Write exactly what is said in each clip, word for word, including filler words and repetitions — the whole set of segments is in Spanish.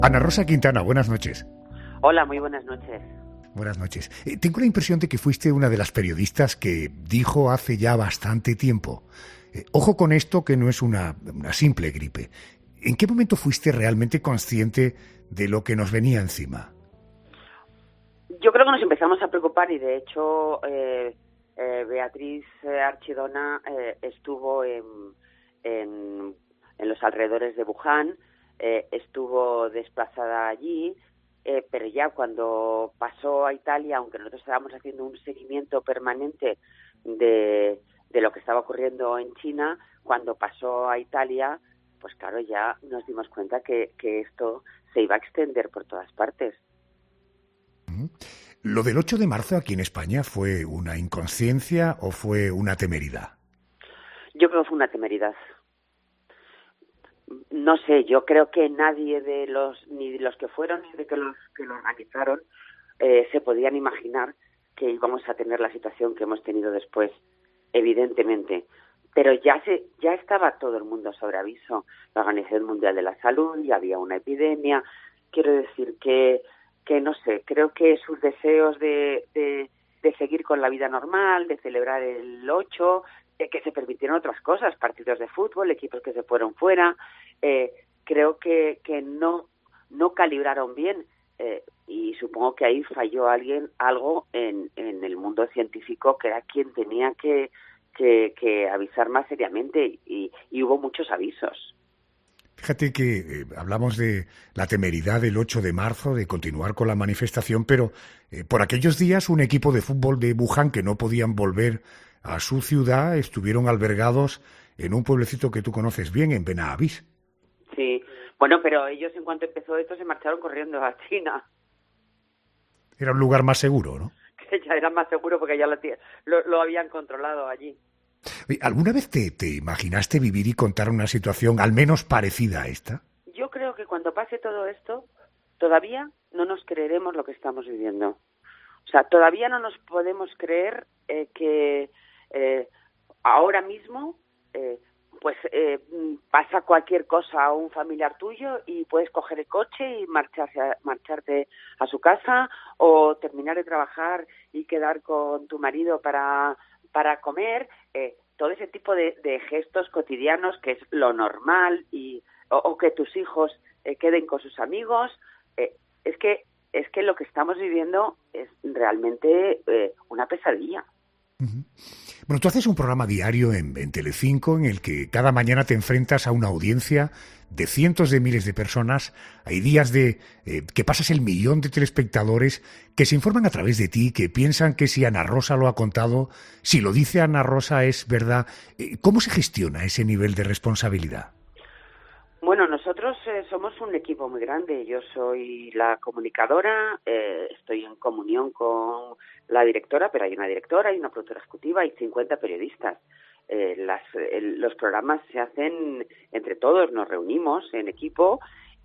Ana Rosa Quintana, buenas noches. Hola, muy buenas noches. Buenas noches. Eh, tengo la impresión de que fuiste una de las periodistas que dijo hace ya bastante tiempo, eh, ojo con esto que no es una, una simple gripe. ¿En qué momento fuiste realmente consciente de lo que nos venía encima? Yo creo que nos empezamos a preocupar y de hecho eh, eh, Beatriz Archidona eh, estuvo en, en, en los alrededores de Wuhan, eh, estuvo desplazada allí, eh, pero ya cuando pasó a Italia, aunque nosotros estábamos haciendo un seguimiento permanente de, de lo que estaba ocurriendo en China, cuando pasó a Italia, pues claro, ya nos dimos cuenta que, que esto se iba a extender por todas partes. ¿Lo del ocho de marzo aquí en España fue una inconsciencia o fue una temeridad? Yo creo que fue una temeridad. No sé, yo creo que nadie de los, ni de los que fueron ni de que los que lo organizaron, eh, se podían imaginar que íbamos a tener la situación que hemos tenido después, evidentemente. Pero ya se, ya estaba todo el mundo sobre aviso. La Organización Mundial de la Salud, ya había una epidemia. Quiero decir que, que no sé, creo que sus deseos de, de, de seguir con la vida normal, de celebrar el ocho, eh, que se permitieron otras cosas, partidos de fútbol, equipos que se fueron fuera, eh, creo que, que no, no calibraron bien. Eh, y supongo que ahí falló alguien, algo en, en el mundo científico, que era quien tenía que Que, que avisar más seriamente y, y hubo muchos avisos. Fíjate que eh, hablamos de la temeridad del ocho de marzo, de continuar con la manifestación, pero eh, por aquellos días un equipo de fútbol de Wuhan que no podían volver a su ciudad estuvieron albergados en un pueblecito que tú conoces bien, en Benavís. Sí, bueno, pero ellos en cuanto empezó esto se marcharon corriendo a China. Era un lugar más seguro, ¿no? Que ya era más seguro porque ya lo, lo, lo habían controlado allí. ¿Alguna vez te, te imaginaste vivir y contar una situación al menos parecida a esta? Yo creo que cuando pase todo esto, todavía no nos creeremos lo que estamos viviendo. O sea, todavía no nos podemos creer eh, que eh, ahora mismo eh, pues eh, pasa cualquier cosa a un familiar tuyo y puedes coger el coche y marcharse a, marcharte a su casa o terminar de trabajar y quedar con tu marido para, para comer. Eh, todo ese tipo de, de gestos cotidianos que es lo normal y o, o que tus hijos eh, queden con sus amigos. Eh, es que es que lo que estamos viviendo es realmente eh, una pesadilla. Uh-huh. Bueno, tú haces un programa diario en, en Telecinco en el que cada mañana te enfrentas a una audiencia de cientos de miles de personas. Hay días de eh, que pasas el millón de telespectadores que se informan a través de ti, que piensan que si Ana Rosa lo ha contado, si lo dice Ana Rosa es verdad. Eh, ¿Cómo se gestiona ese nivel de responsabilidad? Bueno, nosotros eh, somos un equipo muy grande. Yo soy la comunicadora, eh, estoy en comunión con la directora, pero hay una directora, hay una productora ejecutiva, hay cincuenta periodistas. Eh, las, el, los programas se hacen entre todos, nos reunimos en equipo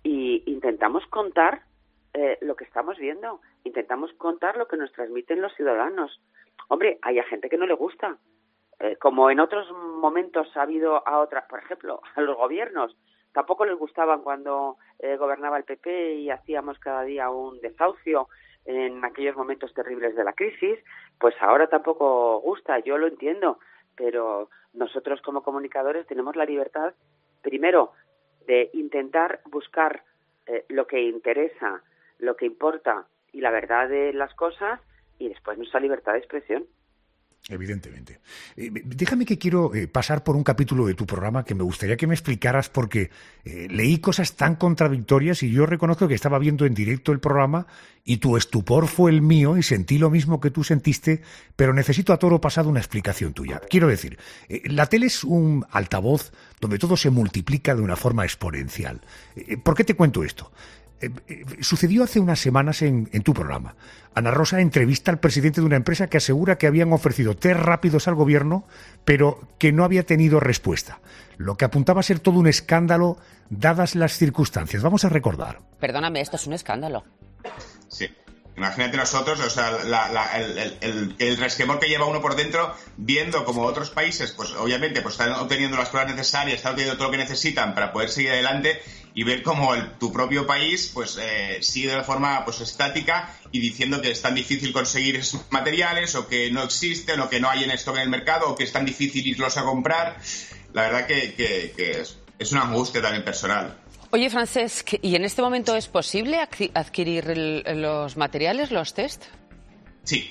e intentamos contar eh, lo que estamos viendo, intentamos contar lo que nos transmiten los ciudadanos. Hombre, hay a gente que no le gusta, eh, como en otros momentos ha habido a otras, por ejemplo, a los gobiernos. Tampoco les gustaban cuando eh, gobernaba el P P y hacíamos cada día un desahucio en aquellos momentos terribles de la crisis, pues ahora tampoco gusta, yo lo entiendo, pero nosotros como comunicadores tenemos la libertad, primero, de intentar buscar eh, lo que interesa, lo que importa y la verdad de las cosas, y después nuestra libertad de expresión. Evidentemente. Eh, déjame que quiero eh, pasar por un capítulo de tu programa que me gustaría que me explicaras porque eh, leí cosas tan contradictorias y yo reconozco que estaba viendo en directo el programa y tu estupor fue el mío y sentí lo mismo que tú sentiste, pero necesito a toro pasado una explicación tuya. Quiero decir, eh, la tele es un altavoz donde todo se multiplica de una forma exponencial. Eh, ¿Por qué te cuento esto? Eh, eh, sucedió hace unas semanas en, en tu programa. Ana Rosa entrevista al presidente de una empresa que asegura que habían ofrecido test rápidos al gobierno, pero que no había tenido respuesta. Lo que apuntaba a ser todo un escándalo, dadas las circunstancias. Vamos a recordar. Perdóname, esto es un escándalo. Sí, Imagínate nosotros, o sea, la, la, el, el, el, el resquemor que lleva uno por dentro, viendo como otros países, pues obviamente, pues están obteniendo las pruebas necesarias, están obteniendo todo lo que necesitan para poder seguir adelante, y ver como el, tu propio país, pues eh, sigue de forma pues estática y diciendo que es tan difícil conseguir esos materiales, o que no existen, o que no hay en stock en el mercado, o que es tan difícil irlos a comprar. La verdad que, que, que es, es una angustia también personal. Oye, Francesc, ¿y en este momento es posible adquirir el, los materiales, los test? Sí.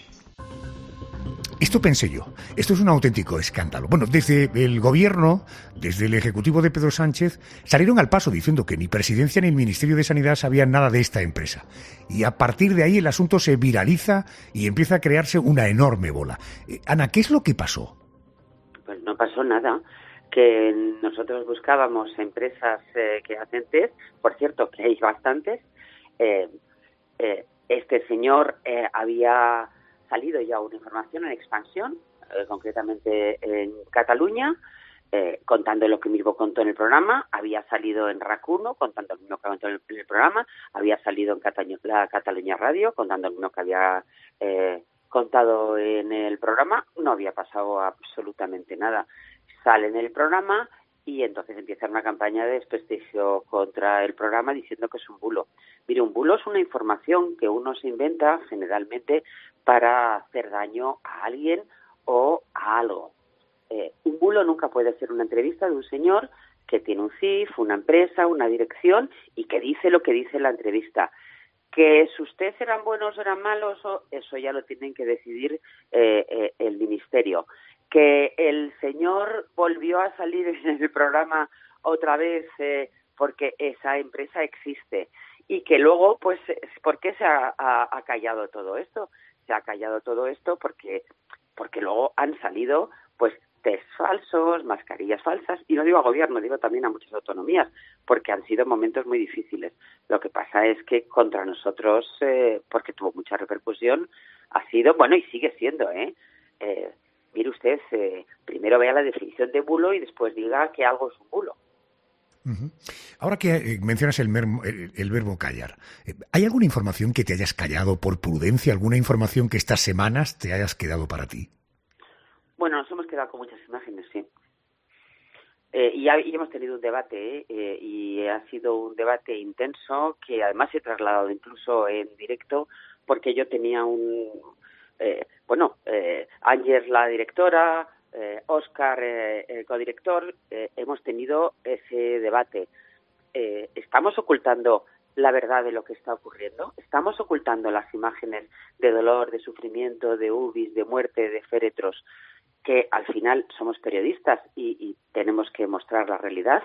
Esto pensé yo. Esto es un auténtico escándalo. Bueno, desde el gobierno, desde el ejecutivo de Pedro Sánchez, salieron al paso diciendo que ni Presidencia ni el Ministerio de Sanidad sabían nada de esta empresa. Y a partir de ahí el asunto se viraliza y empieza a crearse una enorme bola. Eh, Ana, ¿qué es lo que pasó? Pues no pasó nada. Que nosotros buscábamos empresas eh, que hacen test, por cierto, que hay bastantes. Eh, eh, este señor eh, había salido ya una información en Expansión, eh, concretamente en Cataluña, eh, contando lo que mismo contó en el programa. Había salido en RAC uno, contando lo mismo que contó en el, en el programa. Había salido en Cataluña, la Cataluña Radio, contando lo mismo que había eh, contado en el programa. No había pasado absolutamente nada. Sale en el programa y entonces empieza una campaña de desprestigio contra el programa diciendo que es un bulo. Mire, un bulo es una información que uno se inventa generalmente para hacer daño a alguien o a algo. Eh, un bulo nunca puede ser una entrevista de un señor que tiene un C I F, una empresa, una dirección y que dice lo que dice en la entrevista. Que sus test eran buenos o eran malos, eso ya lo tienen que decidir eh, eh, el ministerio. Que el señor volvió a salir en el programa otra vez eh, porque esa empresa existe y que luego, pues, ¿por qué se ha, ha, ha callado todo esto? Se ha callado todo esto porque porque luego han salido, pues, test falsos, mascarillas falsas, y no digo a gobierno, digo también a muchas autonomías, porque han sido momentos muy difíciles. Lo que pasa es que contra nosotros, eh, porque tuvo mucha repercusión, ha sido, bueno, y sigue siendo, ¿eh? eh Mire usted, eh, primero vea la definición de bulo y después diga que algo es un bulo. Uh-huh. Ahora que eh, mencionas el, mermo, el, el verbo callar, eh, ¿hay alguna información que te hayas callado por prudencia? ¿Alguna información que estas semanas te hayas quedado para ti? Bueno, nos hemos quedado con muchas imágenes, sí. Eh, y, ha, y hemos tenido un debate, ¿eh? Eh, y ha sido un debate intenso que además se ha trasladado incluso en directo porque yo tenía un... Eh, bueno, eh, Ángel, la directora, eh, Óscar, eh, el codirector, eh, hemos tenido ese debate. Eh, ¿Estamos ocultando la verdad de lo que está ocurriendo? ¿Estamos ocultando las imágenes de dolor, de sufrimiento, de U B Is, de muerte, de féretros, que al final somos periodistas y, y tenemos que mostrar la realidad?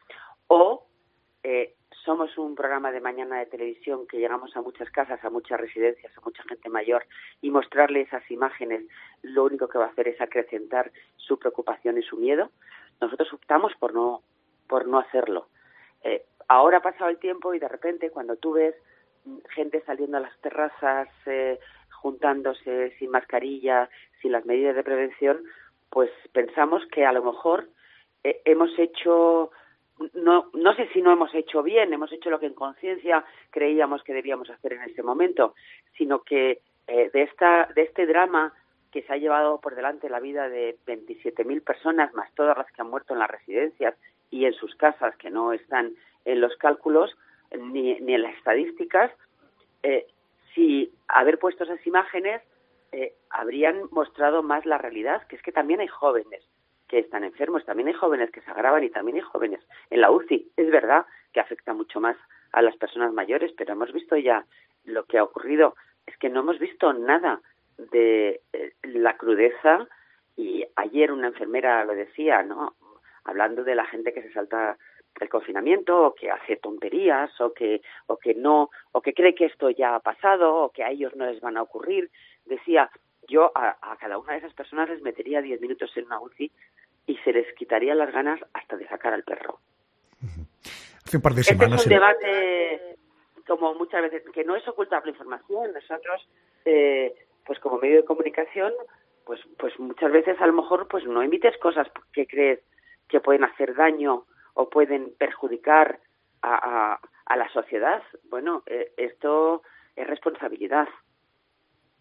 ¿O eh, somos un programa de mañana de televisión que llegamos a muchas casas, a muchas residencias, a mucha gente mayor y mostrarle esas imágenes lo único que va a hacer es acrecentar su preocupación y su miedo? Nosotros optamos por no por no hacerlo. Eh, ahora ha pasado el tiempo y de repente cuando tú ves gente saliendo a las terrazas, eh, juntándose sin mascarilla, sin las medidas de prevención, pues pensamos que a lo mejor eh, hemos hecho... No, no sé si no hemos hecho bien, hemos hecho lo que en conciencia creíamos que debíamos hacer en ese momento, sino que eh, de esta de este drama que se ha llevado por delante la vida de veintisiete mil personas, más todas las que han muerto en las residencias y en sus casas, que no están en los cálculos ni, ni en las estadísticas, eh, si haber puesto esas imágenes eh, habrían mostrado más la realidad, que es que también hay jóvenes que están enfermos, también hay jóvenes que se agravan y también hay jóvenes en la U C I. Es verdad que afecta mucho más a las personas mayores, pero hemos visto ya lo que ha ocurrido. Es que no hemos visto nada de eh, la crudeza, y ayer una enfermera lo decía, ¿no? Hablando de la gente que se salta el confinamiento o que hace tonterías o que o que no o que cree que esto ya ha pasado o que a ellos no les van a ocurrir. Decía, yo a, a cada una de esas personas les metería diez minutos en una U C I y se les quitaría las ganas hasta de sacar al perro. Hace un par de semanas... Este es un debate, como muchas veces, que no es ocultar la información. Nosotros, eh, pues como medio de comunicación, pues pues muchas veces a lo mejor pues no emites cosas que crees que pueden hacer daño o pueden perjudicar a, a, a la sociedad. Bueno, eh, esto es responsabilidad.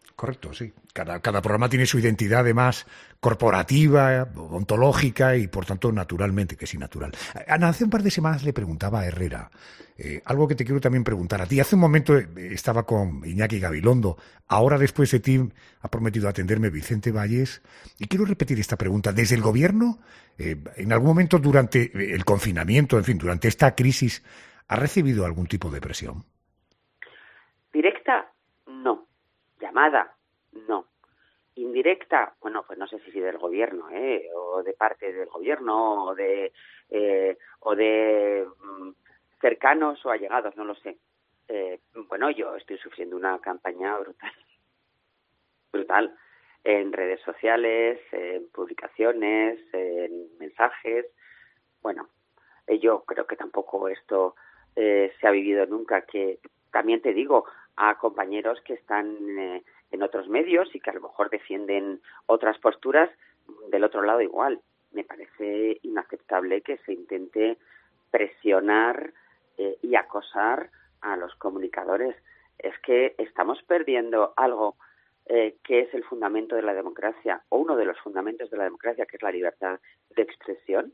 Correcto, sí. Cada, cada programa tiene su identidad, además, corporativa, ontológica y, por tanto, naturalmente, que sí, natural. Ana, hace un par de semanas le preguntaba a Herrera eh, algo que te quiero también preguntar a ti. Hace un momento eh, estaba con Iñaki Gabilondo. Ahora, después de ti, ha prometido atenderme Vicente Valles. Y quiero repetir esta pregunta. Desde el Gobierno, eh, en algún momento durante el confinamiento, en fin, durante esta crisis, ¿ha recibido algún tipo de presión? Directa, no. Llamada, no. Indirecta, bueno, pues no sé si del gobierno, ¿eh? O de parte del gobierno, o de eh, o de mm, cercanos o allegados, no lo sé. Eh, bueno, yo estoy sufriendo una campaña brutal, brutal, en redes sociales, en publicaciones, en mensajes. Bueno, eh, yo creo que tampoco esto eh, se ha vivido nunca, que también te digo, a compañeros que están eh, en otros medios y que a lo mejor defienden otras posturas, del otro lado igual. Me parece inaceptable que se intente presionar eh, y acosar a los comunicadores. Es que estamos perdiendo algo eh, que es el fundamento de la democracia, o uno de los fundamentos de la democracia, que es la libertad de expresión.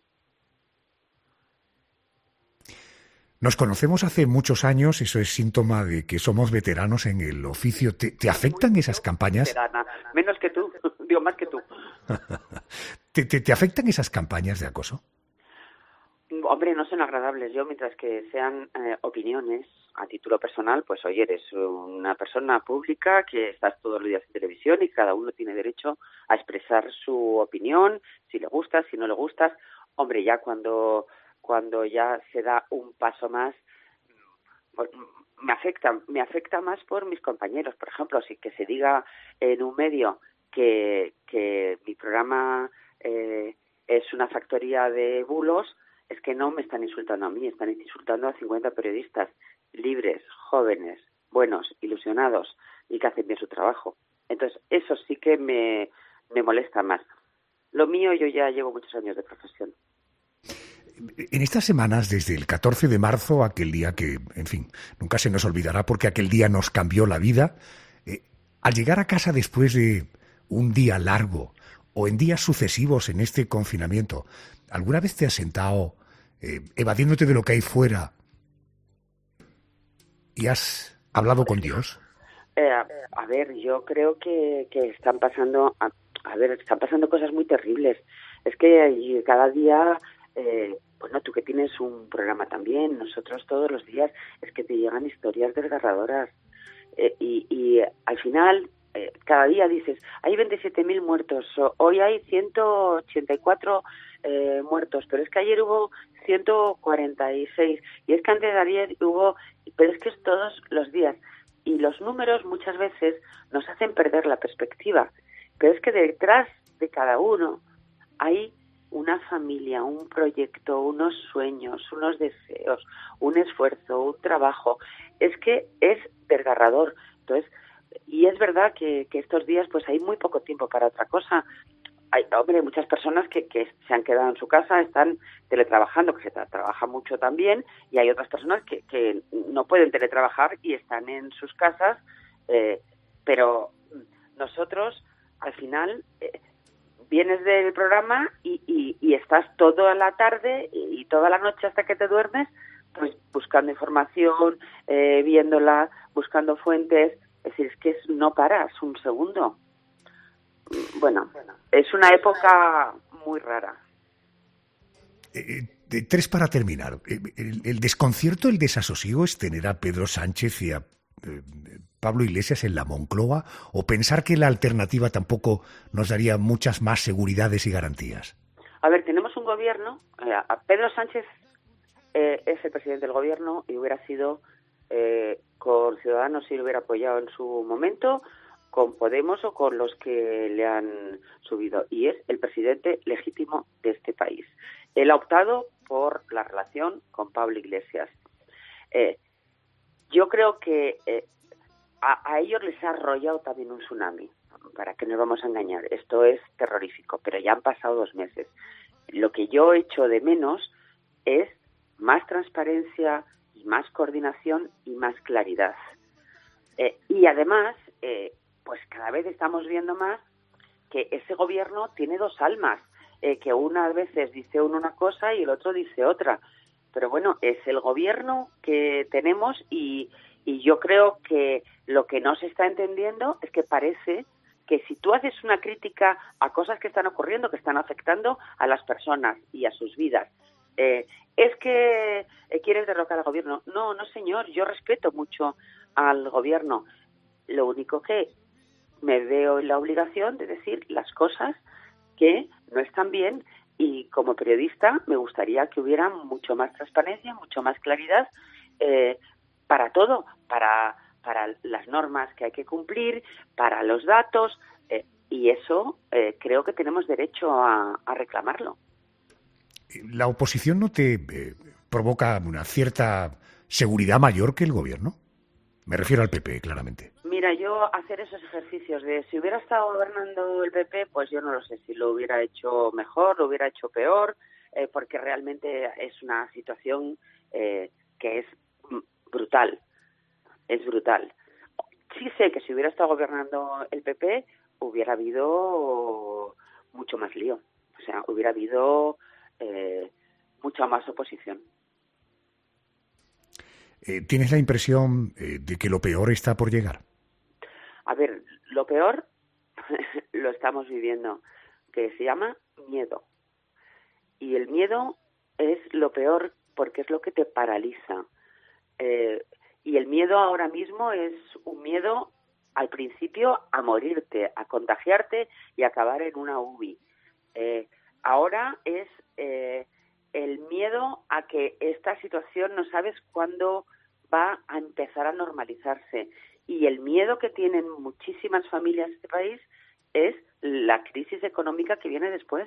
Nos conocemos hace muchos años, eso es síntoma de que somos veteranos en el oficio. ¿Te, te afectan esas campañas? Veterana. Menos que tú, digo más que tú. ¿Te, te, ¿Te afectan esas campañas de acoso? Hombre, no son agradables. Yo, mientras que sean eh, opiniones a título personal, pues oye, eres una persona pública que estás todos los días en televisión y cada uno tiene derecho a expresar su opinión, si le gustas, si no le gustas. Hombre, ya cuando... cuando ya se da un paso más, me afecta, me afecta más por mis compañeros. Por ejemplo, si que se diga en un medio que, que mi programa eh, es una factoría de bulos, es que no me están insultando a mí, están insultando a cincuenta periodistas libres, jóvenes, buenos, ilusionados y que hacen bien su trabajo. Entonces, eso sí que me, me molesta más. Lo mío, yo ya llevo muchos años de profesión. En estas semanas, desde el catorce de marzo, aquel día que, en fin, nunca se nos olvidará porque aquel día nos cambió la vida, eh, al llegar a casa después de un día largo o en días sucesivos en este confinamiento, ¿alguna vez te has sentado eh, evadiéndote de lo que hay fuera y has hablado con Dios? Eh, a, a ver, yo creo que, que están pasando, a, a ver, están pasando cosas muy terribles. Es que cada día... Eh, bueno, tú que tienes un programa también, nosotros todos los días, es que te llegan historias desgarradoras. Eh, y, y al final, eh, cada día dices, hay veintisiete mil muertos, hoy hay ciento ochenta y cuatro eh, muertos, pero es que ayer hubo ciento cuarenta y seis, y es que antes de ayer hubo, pero es que es todos los días. Y los números muchas veces nos hacen perder la perspectiva, pero es que detrás de cada uno hay una familia, un proyecto, unos sueños, unos deseos, un esfuerzo, un trabajo. Es que es desgarrador. Entonces, y es verdad que, que estos días pues hay muy poco tiempo para otra cosa. Hay, hombre, muchas personas que, que se han quedado en su casa, están teletrabajando, que se tra- trabaja mucho también, y hay otras personas que, que no pueden teletrabajar y están en sus casas, eh, pero nosotros, al final... Eh, vienes del programa y, y, y estás toda la tarde y toda la noche hasta que te duermes, pues buscando información, eh, viéndola, buscando fuentes. Es decir, es que es, no paras un segundo. Bueno, es una época muy rara. Eh, eh, tres para terminar. Eh, el, el desconcierto, el desasosiego es tener a Pedro Sánchez y a eh, Pablo Iglesias en la Moncloa, o pensar que la alternativa tampoco nos daría muchas más seguridades y garantías. A ver, tenemos un gobierno, eh, a Pedro Sánchez eh, es el presidente del gobierno y hubiera sido eh, con Ciudadanos si lo hubiera apoyado en su momento, con Podemos o con los que le han subido, y es el presidente legítimo de este país. Él ha optado por la relación con Pablo Iglesias. Eh, yo creo que eh, a, a ellos les ha arrollado también un tsunami, para que no nos vamos a engañar. Esto es terrorífico, pero ya han pasado dos meses. Lo que yo echo de menos es más transparencia y más coordinación y más claridad. Eh, y además, eh, pues cada vez estamos viendo más que ese gobierno tiene dos almas, eh, que una a veces dice uno una cosa y el otro dice otra. Pero bueno, es el gobierno que tenemos y, y yo creo que lo que no se está entendiendo es que parece que si tú haces una crítica a cosas que están ocurriendo, que están afectando a las personas y a sus vidas, eh, es que eh, quieres derrocar al gobierno. No, no señor, yo respeto mucho al gobierno. Lo único que me veo en la obligación de decir las cosas que no están bien y como periodista me gustaría que hubiera mucho más transparencia, mucho más claridad eh, para todo, para, para las normas que hay que cumplir, para los datos eh, y eso eh, creo que tenemos derecho a, a reclamarlo. ¿La oposición no te eh, provoca una cierta seguridad mayor que el gobierno? Me refiero al P P, claramente. Mira, yo hacer esos ejercicios de si hubiera estado gobernando el P P, pues yo no lo sé si lo hubiera hecho mejor, lo hubiera hecho peor, eh, porque realmente es una situación eh, que es brutal, es brutal. Sí sé que si hubiera estado gobernando el P P, hubiera habido mucho más lío, o sea, hubiera habido eh, mucha más oposición. Eh, ¿Tienes la impresión eh, de que lo peor está por llegar? A ver, lo peor lo estamos viviendo, que se llama miedo. Y el miedo es lo peor porque es lo que te paraliza. Eh, y el miedo ahora mismo es un miedo, al principio, a morirte, a contagiarte y acabar en una U B I. Eh, ahora es eh, el miedo a que esta situación no sabes cuándo va a empezar a normalizarse. Y el miedo que tienen muchísimas familias de este país es la crisis económica que viene después,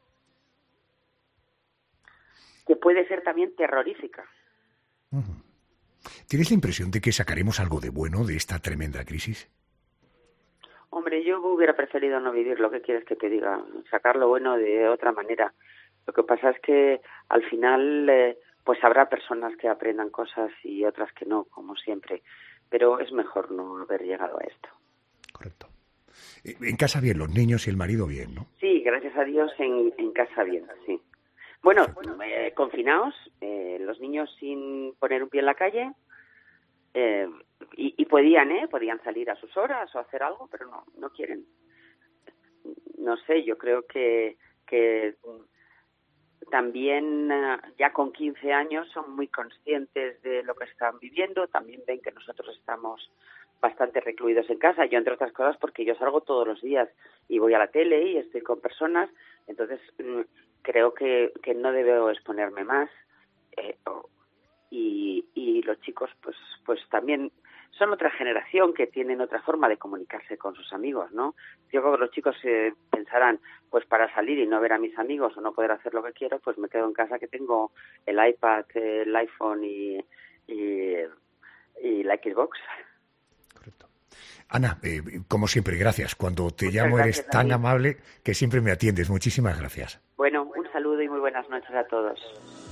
que puede ser también terrorífica. Uh-huh. ¿Tienes la impresión de que sacaremos algo de bueno de esta tremenda crisis? Hombre, yo hubiera preferido no vivir, lo que quieres que te diga, sacar lo bueno de otra manera. Lo que pasa es que al final eh, pues habrá personas que aprendan cosas y otras que no, como siempre. Pero es mejor no haber llegado a esto. Correcto. En casa bien, los niños y el marido bien, ¿no? Sí, gracias a Dios en, en casa bien, sí. Bueno, eh, confinados, eh, los niños sin poner un pie en la calle, eh, y, y podían, ¿eh? Podían salir a sus horas o hacer algo, pero no, no quieren. No sé, yo creo que, que también ya con quince años son muy conscientes de lo que están viviendo, también ven que nosotros estamos bastante recluidos en casa, yo entre otras cosas porque yo salgo todos los días y voy a la tele y estoy con personas, entonces creo que, que no debo exponerme más eh, y, y los chicos pues pues también son otra generación que tienen otra forma de comunicarse con sus amigos, ¿no? Yo creo que los chicos eh, pensarán, pues para salir y no ver a mis amigos o no poder hacer lo que quiero, pues me quedo en casa que tengo el iPad, el iPhone y, y, y la Xbox. Correcto. Ana, eh, como siempre, gracias. Cuando te Muchas llamo gracias, eres tan David. amable que siempre me atiendes. Muchísimas gracias. Bueno, un saludo y muy buenas noches a todos.